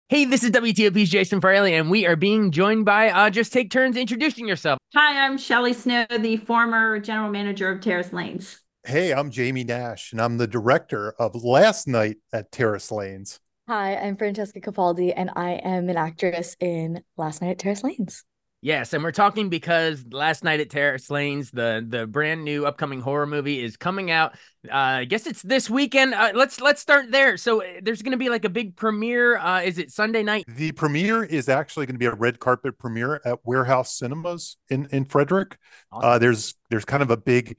Hey, this is WTOP's Jason Fraley, and we are being joined by Just Take Turns Introducing Yourself. Hi, I'm Shelley Snow, the former general manager of Terrace Lanes. Hey, I'm Jamie Nash, and I'm the director of Last Night at Terrace Lanes. Hi, I'm Francesca Capaldi, and I am an actress in Last Night at Terrace Lanes. Yes, and we're talking because Last Night at Terrace Lanes, the brand new upcoming horror movie, is coming out. I guess it's this weekend. Let's start there. So there's going to be like a big premiere. Is it Sunday night? The premiere is actually going to be a red carpet premiere at Warehouse Cinemas in Frederick. Awesome. There's kind of a big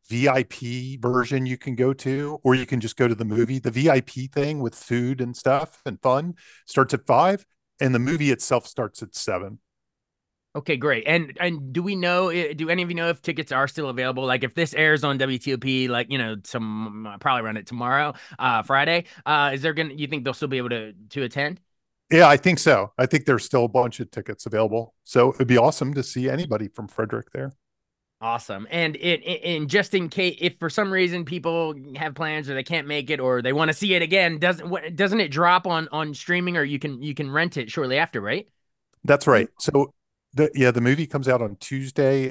VIP version you can go to, or you can just go to the movie. The VIP thing with food and stuff and fun starts at 5, and the movie itself starts at 7. Okay, great. And do we know? Do any of you know if tickets are still available? Like if this airs on WTOP, like some probably run it tomorrow, Friday. Is there gonna? You think they'll still be able to attend? Yeah, I think so. I think there's still a bunch of tickets available. So it'd be awesome to see anybody from Frederick there. Awesome. And in just in case, if for some reason people have plans or they can't make it or they want to see it again, doesn't it drop on streaming or you can rent it shortly after, right? That's right. So the movie comes out on Tuesday.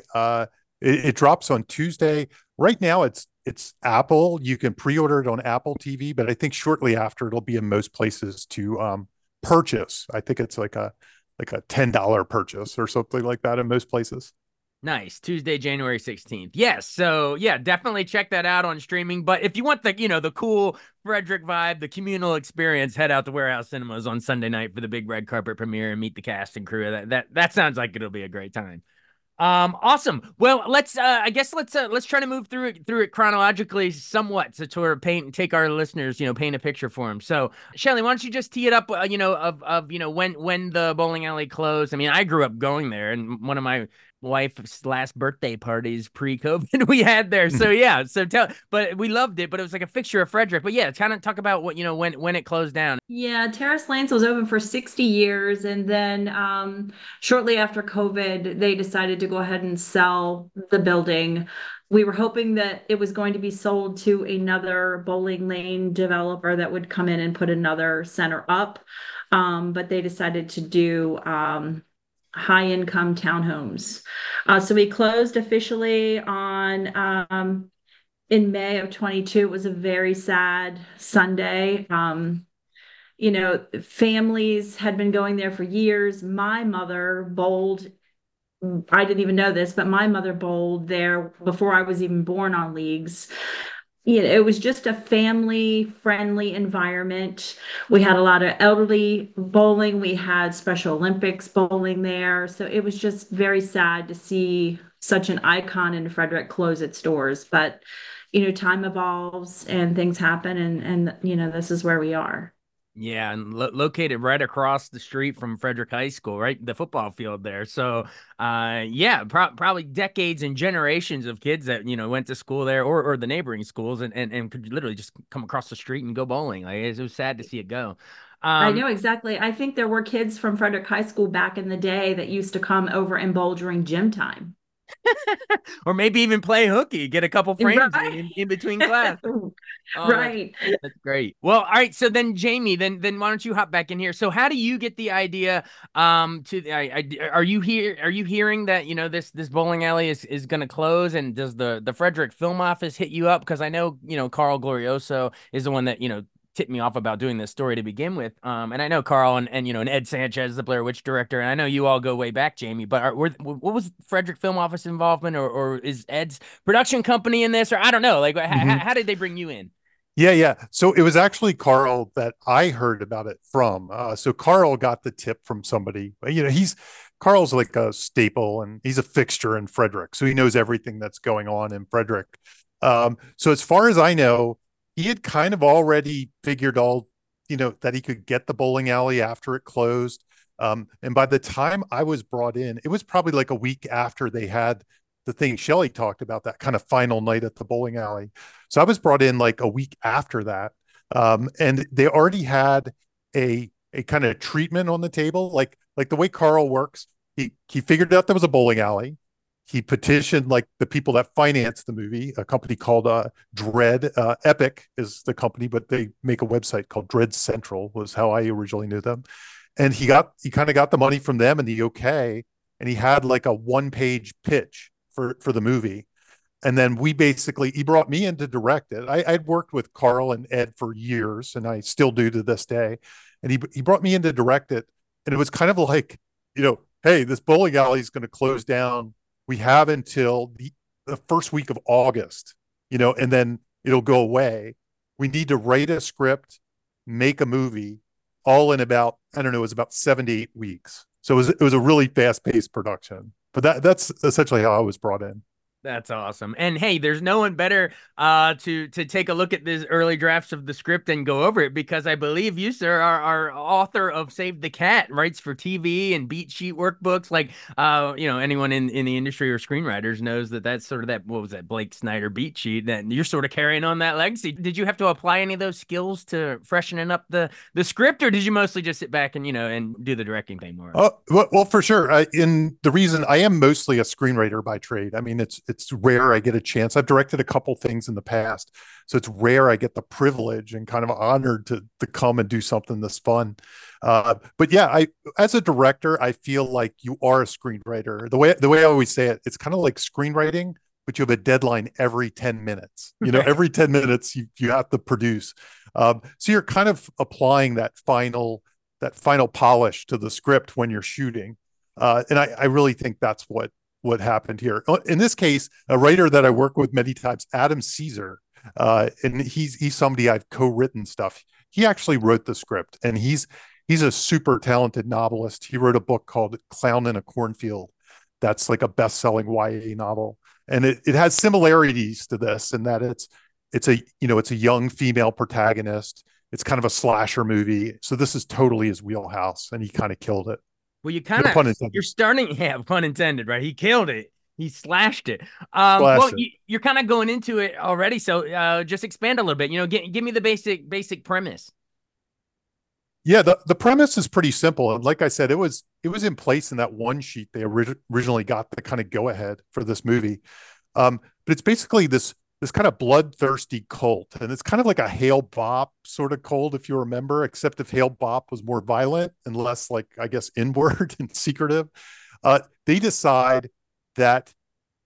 It drops on Tuesday. Right now it's Apple. You can pre-order it on Apple TV, but I think shortly after it'll be in most places to purchase. I think it's like a $10 purchase or something like that in most places. Nice. Tuesday, January 16th. Yes. So yeah, definitely check that out on streaming. But if you want the cool Frederick vibe, the communal experience, head out to Warehouse Cinemas on Sunday night for the big red carpet premiere and meet the cast and crew. That sounds like it'll be a great time. Awesome. Well, let's try to move through it chronologically somewhat to sort of take our listeners, paint a picture for them. So, Shelly, why don't you just tee it up, of when the bowling alley closed. I mean, I grew up going there, and one of my wife's last birthday parties pre-COVID we had there. So yeah, but we loved it, but it was like a fixture of Frederick. But yeah, kind of talk about what when it closed down. Yeah, Terrace Lanes was open for 60 years, and then shortly after COVID, they decided to go ahead and sell the building. We were hoping that it was going to be sold to another bowling lane developer that would come in and put another center up, but they decided to do high-income townhomes. So we closed officially on in May of 22. It was a very sad Sunday. Families had been going there for years. My mother bowled. I didn't even know this, but my mother bowled there before I was even born on leagues. It was just a family friendly environment. We had a lot of elderly bowling. We had Special Olympics bowling there. So it was just very sad to see such an icon in Frederick close its doors. But, time evolves and things happen and this is where we are. Yeah, and located right across the street from Frederick High School, right? The football field there. So, yeah, probably decades and generations of kids that, went to school there or the neighboring schools and could literally just come across the street and go bowling. Like, it was sad to see it go. I Um, know exactly. I think there were kids from Frederick High School back in the day that used to come over and bowl during gym time. or maybe even play hooky, get a couple frames Right. in between class. Oh, Right. that's great. Well, all right. So then, Jamie, then why don't you hop back in here? So, how do you get the idea? Are you here? Are you hearing that this bowling alley is going to close? And does the Frederick Film Office hit you up? Because I know Carl Glorioso is the one that tipped me off about doing this story to begin with. And I know Carl and Ed Sanchez, the Blair Witch director, and I know you all go way back, Jamie. But what was Frederick Film Office involvement, or is Ed's production company in this, or I don't know, like Mhm. how did they bring you in? Yeah, yeah. So it was actually Carl that I heard about it from. So Carl got the tip from somebody. He's Carl's like a staple and he's a fixture in Frederick. So he knows everything that's going on in Frederick. So as far as I know, he had kind of already figured that he could get the bowling alley after it closed. And by the time I was brought in, it was probably like a week after they had the thing Shelley talked about, that kind of final night at the bowling alley. So I was brought in like a week after that. And they already had a kind of treatment on the table, like the way Carl works. He figured out there was a bowling alley. He petitioned like the people that financed the movie, a company called Dread. Epic is the company, but they make a website called Dread Central, was how I originally knew them. and he kind of got the money from them and the okay, and he had like a 1 page pitch for the movie. And then he brought me in to direct it. I'd worked with Carl and Ed for years, and I still do to this day. And he brought me in to direct it, and it was kind of like, hey, this bowling alley is going to close down. We have until the first week of August, and then it'll go away. We need to write a script, make a movie, all in about, I don't know, it was about 7 to 8 weeks. So it was a really fast paced production. But that's essentially how I was brought in. That's awesome. And hey, there's no one better to take a look at this early drafts of the script and go over it, because I believe you, sir, are author of Save the Cat, writes for TV and beat sheet workbooks. Like anyone in the industry or screenwriters knows that's sort of that, what was that, Blake Snyder beat sheet, that you're sort of carrying on that legacy. Did you have to apply any of those skills to freshening up the script, or did you mostly just sit back and and do the directing thing more? Well, for sure. In the reason I am mostly a screenwriter by trade. I mean, it's rare I get a chance. I've directed a couple things in the past, so it's rare I get the privilege and kind of honored to come and do something this fun. But yeah, as a director, I feel like you are a screenwriter. The way I always say it, it's kind of like screenwriting, but you have a deadline every 10 minutes. Every 10 minutes you have to produce. So you're kind of applying that final polish to the script when you're shooting. And I really think that's what happened here. In this case, a writer that I work with many times, Adam Caesar, and he's somebody I've co-written stuff. He actually wrote the script, and he's a super talented novelist. He wrote a book called Clown in a Cornfield. That's like a best-selling YA novel. And it has similarities to this in that it's a young female protagonist. It's kind of a slasher movie. So this is totally his wheelhouse, and he kind of killed it. Well, you're starting, yeah, pun intended, right? He killed it. He slashed it. You're kind of going into it already, so just expand a little bit. Give me the basic premise. Yeah, the premise is pretty simple, and like I said, it was in place in that one sheet they originally got the kind of go ahead for this movie. But it's basically this kind of bloodthirsty cult, and it's kind of like a Hale Bopp sort of cult, if you remember, except if Hale Bopp was more violent and less, like, I guess, inward and secretive. They decide that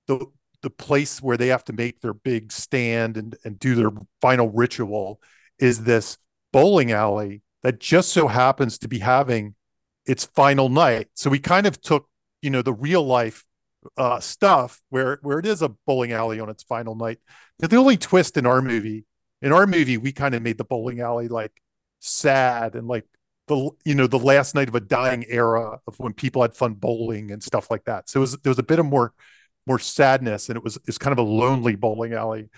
the place where they have to make their big stand and do their final ritual is this bowling alley that just so happens to be having its final night. So we kind of took, the real life stuff where it is a bowling alley on its final night. The only twist in our movie, we kind of made the bowling alley like sad and like the last night of a dying era of when people had fun bowling and stuff like that. So there was a bit of more sadness, and it's kind of a lonely bowling alley.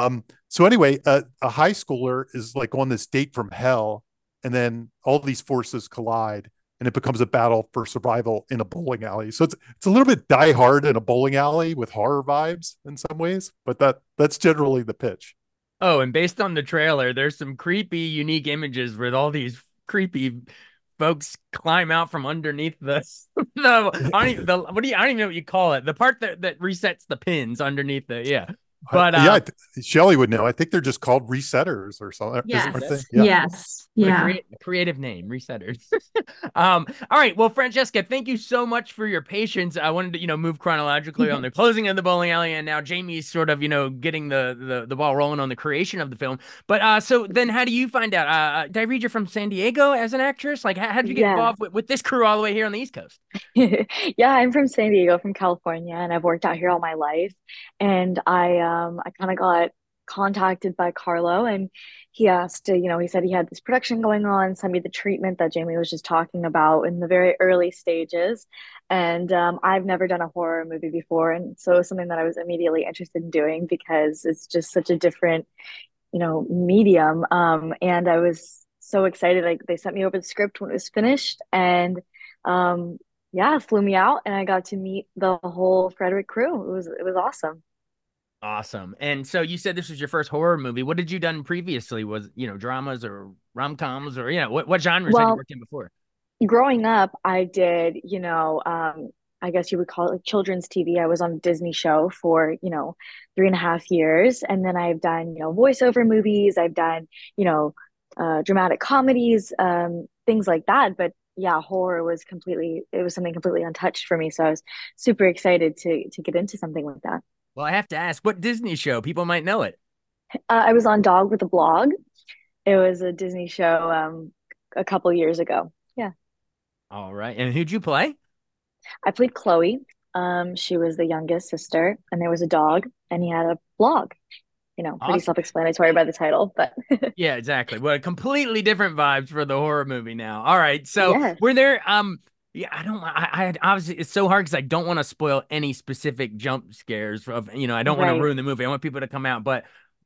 So anyway, a high schooler is like on this date from hell, and then all these forces collide, and it becomes a battle for survival in a bowling alley. So it's a little bit Die Hard in a bowling alley with horror vibes in some ways, but that's generally the pitch. Oh, and based on the trailer, there's some creepy, unique images with all these creepy folks climb out from underneath I don't even know what you call it. The part that resets the pins underneath yeah. But Shelly would know. I think they're just called resetters or something. Yes. Yeah. Yes. Yeah. Creative name, resetters. All right. Well, Francesca, thank you so much for your patience. I wanted to, move chronologically on the closing of the bowling alley, and now Jamie's sort of, getting the ball rolling on the creation of the film. But so then, how do you find out? Did I read you're from San Diego as an actress? Like, how did you get involved with this crew all the way here on the East Coast? Yeah, I'm from San Diego, from California, and I've worked out here all my life. And I kind of got contacted by Carlo, and he asked to, he said he had this production going on, send me the treatment that Jamie was just talking about in the very early stages. And I've never done a horror movie before, and so it was something that I was immediately interested in doing because it's just such a different, medium. And I was so excited. Like, they sent me over the script when it was finished, and yeah, flew me out, and I got to meet the whole Frederick crew. It was awesome. Awesome. And so you said this was your first horror movie. What did you done previously? Was, dramas or rom-coms or, what genres had you worked in before? Growing up, I did, I guess you would call it like children's TV. I was on a Disney show for, 3.5 years. And then I've done, voiceover movies. I've done, dramatic comedies, things like that. But yeah, horror was completely, it was something completely untouched for me. So I was super excited to get into something like that. Well, I have to ask, what Disney show? People might know it. I was on Dog with a Blog. It was a Disney show a couple years ago. Yeah. All right. And who'd you play? I played Chloe. She was the youngest sister, and there was a dog, and he had a blog. Pretty Awesome. self-explanatory by the title, but Yeah, exactly. Well, completely different vibes for the horror movie now. All right. So yes. were there yeah, I obviously it's so hard because I don't want to spoil any specific jump scares of, I don't want to Right. ruin the movie. I want people to come out, but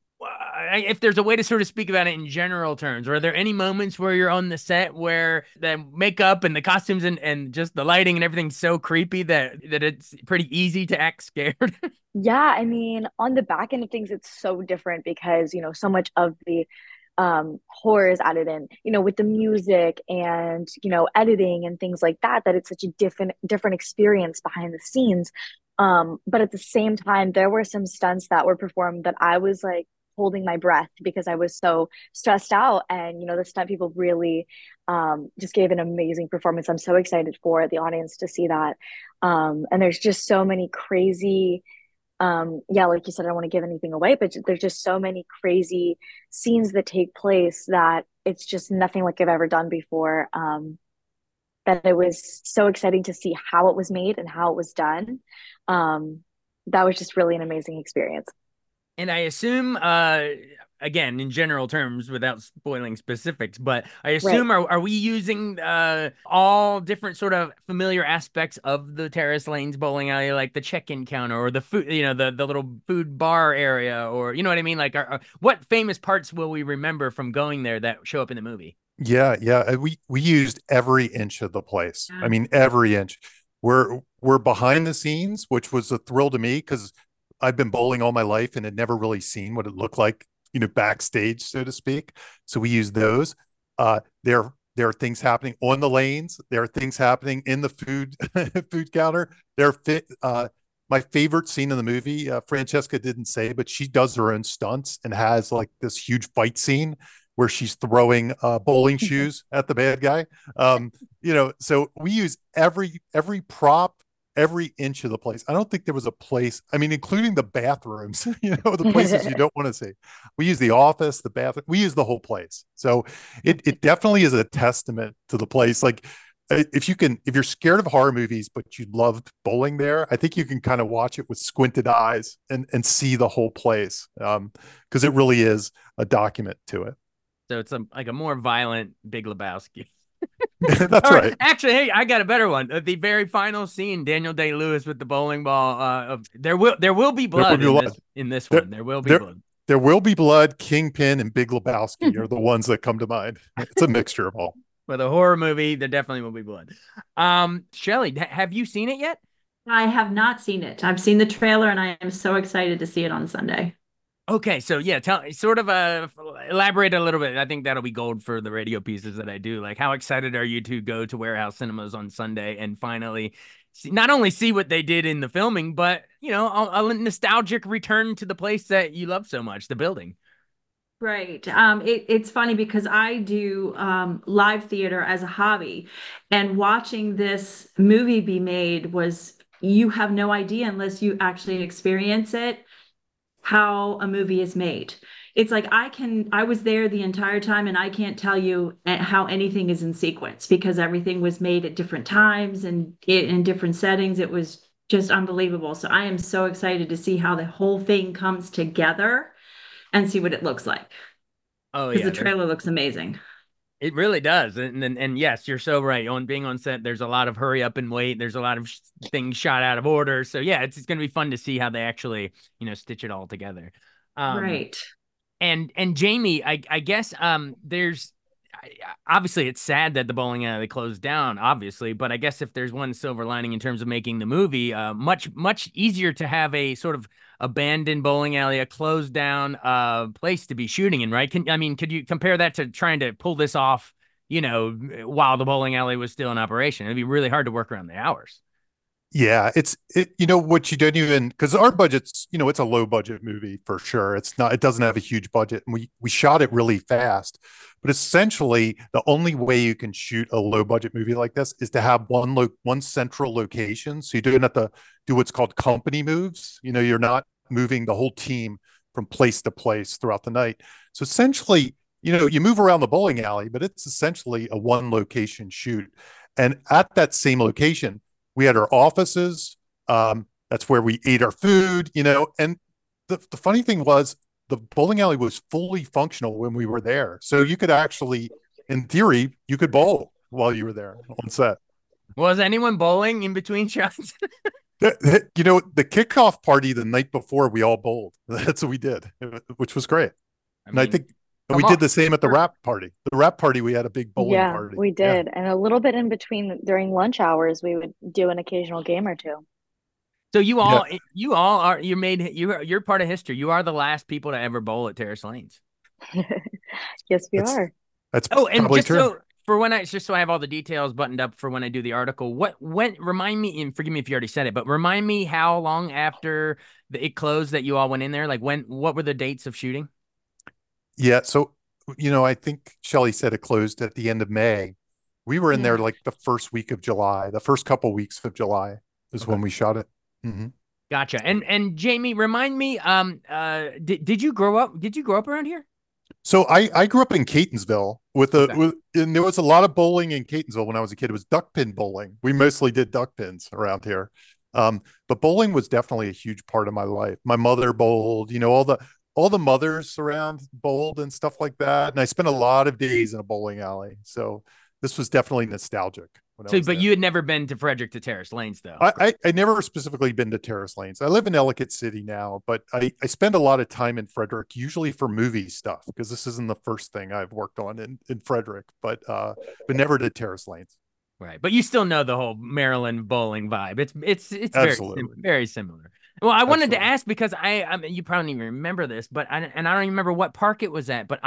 if there's a way to sort of speak about it in general terms, are there any moments where you're on the set where the makeup and the costumes and just the lighting and everything's so creepy that it's pretty easy to act scared? Yeah, I mean, on the back end of things, it's so different because, so much of the horror is added in, with the music and, editing and things like that, that it's such a different experience behind the scenes. But at the same time, there were some stunts that were performed that I was like holding my breath because I was so stressed out. And, the stunt people really just gave an amazing performance. I'm so excited for the audience to see that. And there's just so many crazy yeah, like you said, I don't want to give anything away, but there's just so many crazy scenes that take place that it's just nothing like I've ever done before. That it was so exciting to see how it was made and how it was done. Um, that was just really an amazing experience. And I assume, again, in general terms, without spoiling specifics, but I Right. assume are we using all different sort of familiar aspects of the Terrace Lanes bowling alley, like the check-in counter or the food, the little food bar area, or you know what I mean? Like, what famous parts will we remember from going there that show up in the movie? Yeah, yeah. We used every inch of the place. I Yeah. mean, every inch. We're behind the scenes, which was a thrill to me because I've been bowling all my life and had never really seen what it looked like, backstage, so to speak. So we use those. There are things happening on the lanes. There are things happening in the food food counter. There are my favorite scene in the movie. Francesca didn't say, but she does her own stunts and has like this huge fight scene where she's throwing bowling shoes at the bad guy. So we use every prop, every inch of the place. I don't think there was a place, I mean, including the bathrooms, the places you don't want to see. We use the office, the bathroom, we use the whole place. So it definitely is a testament to the place. Like if you're scared of horror movies, but you loved bowling there, I think you can kind of watch it with squinted eyes and see the whole place. Because it really is a document to it. So it's like a more violent Big Lebowski. That's All right. right. Actually, hey, I got a better one. The very final scene, Daniel Day-Lewis with the bowling ball. There will be There will blood be blood. in this There, one. There will be there, blood. there will be blood. Kingpin and Big Lebowski are the ones that come to mind. It's a mixture of all. For the horror movie, there definitely will be blood. Shelly, have you seen it yet? I have not seen it. I've seen the trailer and I am so excited to see it on Sunday. Okay, so yeah, sort of elaborate a little bit. I think that'll be gold for the radio pieces that I do. Like, how excited are you to go to Warehouse Cinemas on Sunday and finally not only see what they did in the filming, but a nostalgic return to the place that you love so much, the building. Right. It's funny because I do live theater as a hobby, and watching this movie be made was, you have no idea unless you actually experience it, how a movie is made. It's like I was there the entire time and I can't tell you how anything is in sequence because everything was made at different times and in different settings. It was just unbelievable. So I am so excited to see how the whole thing comes together and see what it looks like Oh because the yeah, trailer looks amazing. it really does. And yes, you're so right. On being on set, there's a lot of hurry up and wait. There's a lot of things shot out of order. So yeah, it's going to be fun to see how they actually, stitch it all together. Um, Right. and Jamie, I guess there's obviously it's sad that the bowling alley closed down, obviously, but I guess if there's one silver lining in terms of making the movie, much easier to have a sort of abandoned bowling alley, a closed down place to be shooting in, right? Could you compare that to trying to pull this off, while the bowling alley was still in operation? It'd be really hard to work around the hours. Yeah, you know what you don't even because our budget's it's a low budget movie for sure. It doesn't have a huge budget, and we shot it really fast. But essentially, the only way you can shoot a low budget movie like this is to have one central location. So you don't have to do what's called company moves. You're not moving the whole team from place to place throughout the night. So essentially, you move around the bowling alley, but it's essentially a one location shoot. And at that same location, we had our offices. That's where we ate our food, and the funny thing was the bowling alley was fully functional when we were there. So you could actually, in theory, you could bowl while you were there on set. Was anyone bowling in between shots? The kickoff party the night before, we all bowled. That's what we did, which was great. I think we did the same at the wrap party. The wrap party, we had a big bowling party. We did. And a little bit in between during lunch hours, we would do an occasional game or two. So you're part of history. You are the last people to ever bowl at Terrace Lanes. Yes, we are. That's and just true. So for just so I have all the details buttoned up for when I do the article, remind me, and forgive me if you already said it, but remind me how long after it closed that you all went in there? Like what were the dates of shooting? Yeah. So, I think Shelley said it closed at the end of May. We were in there like the first week of July. The first couple weeks of July is when we shot it. Mm-hmm. Gotcha. And Jamie, remind me, did you grow up around here? So I grew up in Catonsville and there was a lot of bowling in Catonsville when I was a kid. It was duck pin bowling. We mostly did duck pins around here. But bowling was definitely a huge part of my life. My mother bowled, all the mothers around bowled and stuff like that. And I spent a lot of days in a bowling alley. So this was definitely nostalgic. But you had never been to Frederick to Terrace Lanes, though. I never specifically been to Terrace Lanes. I live in Ellicott City now, but I spend a lot of time in Frederick, usually for movie stuff, because this isn't the first thing I've worked on in Frederick, but never to Terrace Lanes. Right, but you still know the whole Maryland bowling vibe. It's very similar. Well, I wanted to ask because I mean, you probably don't even remember this, but I don't even remember what park it was at. But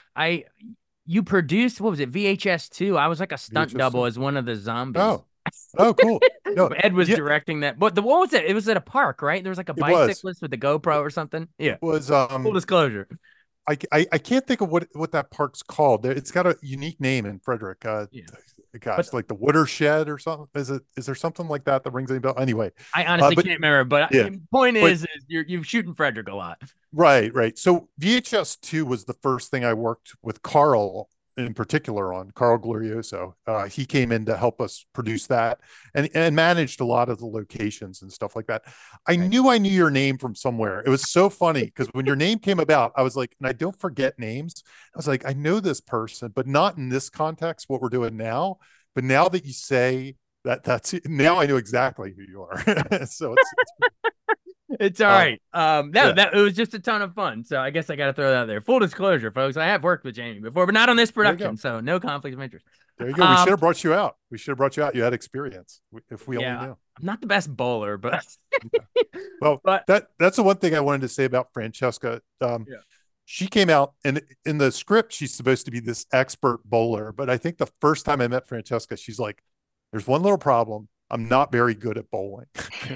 you produced, what was it, VHS2? I was like a stunt double as one of the zombies. Oh, cool. No, Ed was directing that. But what was it? It was at a park, right? There was like a bicyclist with the GoPro or something. Yeah. It was full disclosure. I can't think of what that park's called. It's got a unique name in Frederick. Gosh, like the Woodershed or something. Is there something like that rings any bell? Anyway, I honestly can't remember. But the point is you're shooting Frederick a lot. Right. So VHS2 was the first thing I worked with Carl in particular on, Carl Glorioso. He came in to help us produce that and managed a lot of the locations and stuff like that. I knew your name from somewhere. It was so funny because when your name came about, I was like, and I don't forget names. I was like, I know this person, but not in this context, what we're doing now. But now that you say now I know exactly who you are. So it's all right. It was just a ton of fun. So I guess I got to throw that out there. Full disclosure, folks, I have worked with Jamie before, but not on this production. So no conflict of interest. There you go. We should have brought you out. You had experience if we only knew. I'm not the best bowler, but well, that's the one thing I wanted to say about Francesca. She came out and in the script, she's supposed to be this expert bowler. But I think the first time I met Francesca, she's like, there's one little problem. I'm not very good at bowling.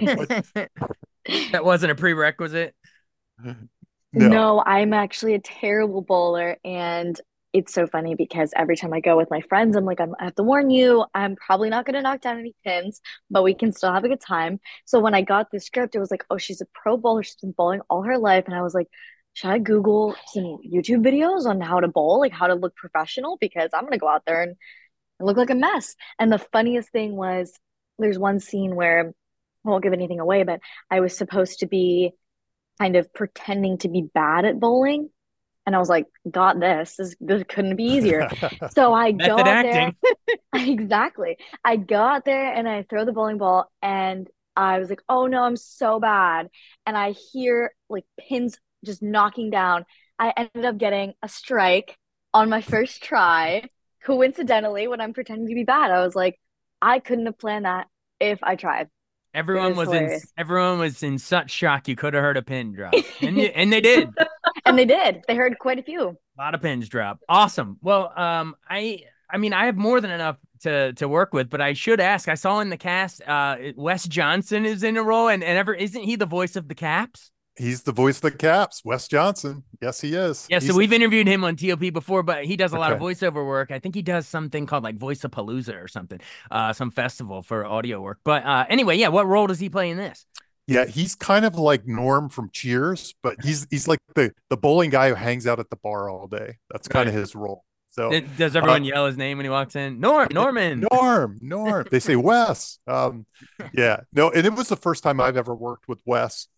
That wasn't a prerequisite. No, I'm actually a terrible bowler. And it's so funny because every time I go with my friends, I'm like, I have to warn you, I'm probably not going to knock down any pins, but we can still have a good time. So when I got the script, it was like, oh, she's a pro bowler. She's been bowling all her life. And I was like, should I Google some YouTube videos on how to bowl, like how to look professional? Because I'm going to go out there and look like a mess. And the funniest thing was there's one scene where I won't give anything away, but I was supposed to be kind of pretending to be bad at bowling. And I was like, got this. This couldn't be easier. So I go out there. Exactly. I go out there and I throw the bowling ball and I was like, oh no, I'm so bad. And I hear like pins just knocking down. I ended up getting a strike on my first try. Coincidentally, when I'm pretending to be bad, I was like, I couldn't have planned that if I tried. Everyone was in such shock you could have heard a pin drop. And they did. And they did. They heard quite a few. A lot of pins drop. Awesome. Well, I mean, I have more than enough to work with, but I should ask. I saw in the cast, Wes Johnson is in a role, and ever isn't he the voice of the Caps? He's the voice of the Caps, Wes Johnson. Yes, he is. Yeah, so we've interviewed him on TOP before, but he does a lot of Okay. voiceover work. I think he does something called like Voice-a-Palooza or something, some festival for audio work. But anyway, yeah, what role does he play in this? Yeah, he's kind of like Norm from Cheers, but he's like the bowling guy who hangs out at the bar all day. That's kind of his role. So Does everyone yell his name when he walks in? Norman. Norm. They say Wes. Yeah, no, and it was the first time I've ever worked with Wes.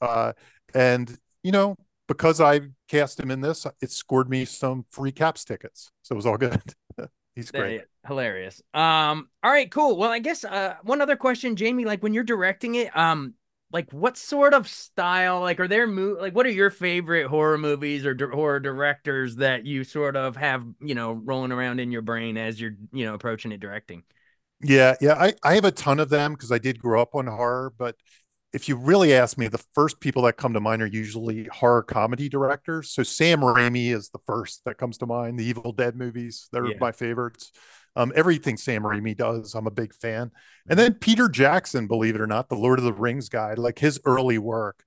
And because I cast him in this, it scored me some free Caps tickets. So it was all good. He's great. Hilarious. All right, cool. Well, I guess one other question, Jamie, like when you're directing it, like what sort of style, like are there like what are your favorite horror movies or horror directors that you sort of have, rolling around in your brain as you're, approaching it directing? Yeah, I have a ton of them because I did grow up on horror, but if you really ask me, the first people that come to mind are usually horror comedy directors. So Sam Raimi is the first that comes to mind. The Evil Dead movies, they're my favorites. Everything Sam Raimi does, I'm a big fan. And then Peter Jackson, believe it or not, the Lord of the Rings guy, like his early work.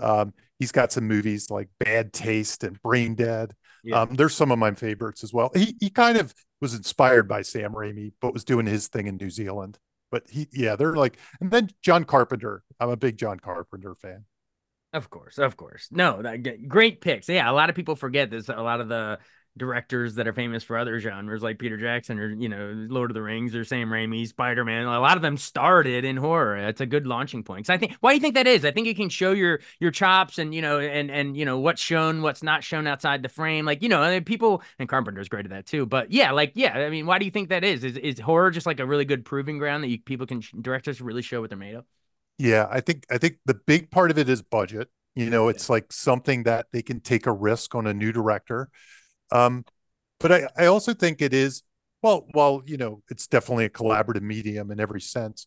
He's got some movies like Bad Taste and Brain Dead. Yeah. There's some of my favorites as well. He kind of was inspired by Sam Raimi, but was doing his thing in New Zealand. But they're like, and then John Carpenter. I'm a big John Carpenter fan. Of course. No, great picks. Yeah, a lot of people forget this. A lot of the directors that are famous for other genres, like Peter Jackson or Lord of the Rings or Sam Raimi, Spider-Man. A lot of them started in horror. It's a good launching point. So I think, why do you think that is? I think you can show your chops and what's shown, what's not shown outside the frame. Like people, and Carpenter's great at that too. But I mean, why do you think that is? Is horror just like a really good proving ground that people can directors really show what they're made of? Yeah, I think the big part of it is budget. It's like something that they can take a risk on a new director. But I also think it is, while it's definitely a collaborative medium in every sense.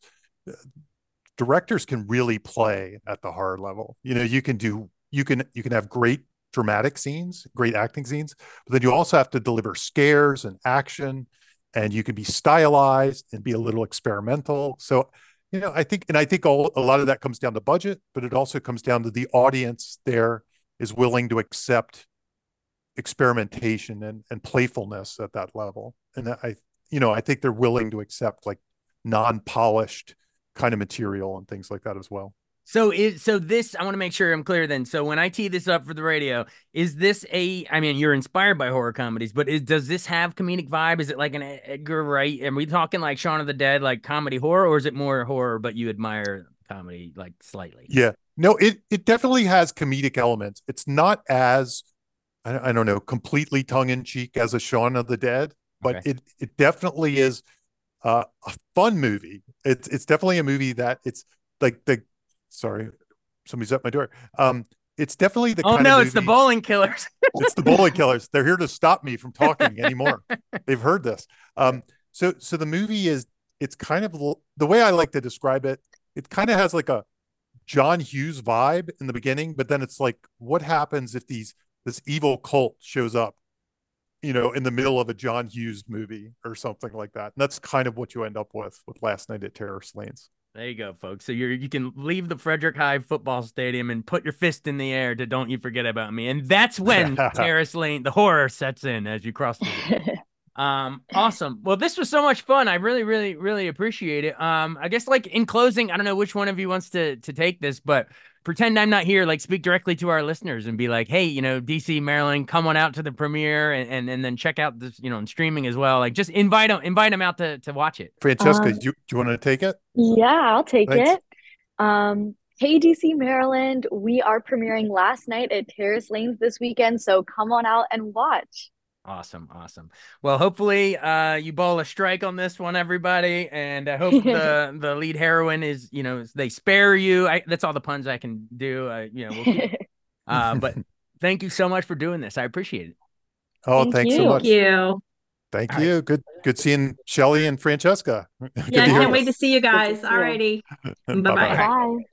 Directors can really play at the horror level. You can have great dramatic scenes, great acting scenes, but then you also have to deliver scares and action, and you can be stylized and be a little experimental. So I think a lot of that comes down to budget, but it also comes down to the audience there is willing to accept experimentation and playfulness at that level. And I think they're willing to accept like non-polished kind of material and things like that as well. So this, I want to make sure I'm clear then. So when I tee this up for the radio, is this I mean, you're inspired by horror comedies, but does this have comedic vibe? Is it like an Edgar Wright? Are we talking like Shaun of the Dead, like comedy horror, or is it more horror, but you admire comedy like slightly? Yeah, no, it definitely has comedic elements. It's not as, I don't know, completely tongue in cheek as a Shaun of the Dead, but Okay. it definitely is a fun movie. It's definitely a movie that it's like sorry, somebody's at my door. It's definitely the kind of movie, it's the Bowling Killers. it's the Bowling Killers. They're here to stop me from talking anymore. They've heard this. So the movie it's kind of, the way I like to describe it, it kind of has like a John Hughes vibe in the beginning, but then it's like, what happens if this evil cult shows up, in the middle of a John Hughes movie or something like that. And that's kind of what you end up with Last Night at Terrace Lanes. There you go, folks. So you can leave the Frederick High football stadium and put your fist in the air to "Don't You Forget About Me," and that's when Terrace Lane, the horror sets in as you cross the. Awesome. Well, this was so much fun. I really, really, really appreciate it. I guess like in closing, I don't know which one of you wants to take this, but pretend I'm not here. Like speak directly to our listeners and be like, hey, DC, Maryland, come on out to the premiere and then check out this, on streaming as well. Like just invite them out to watch it. Francesca, do you want to take it? Yeah, I'll take Thanks. it. Hey, DC, Maryland, we are premiering Last Night at Terrace Lanes this weekend, so come on out and watch. Awesome. Well, hopefully you bowl a strike on this one, everybody, and I hope the lead heroine is, they spare you. That's all the puns I can do. We'll keep, but thank you so much for doing this. I appreciate it. Oh, thanks so much. Thank you. Thank you. Good seeing Shelly and Francesca. Yeah, I can't wait to see you guys. All righty. Bye-bye. Bye.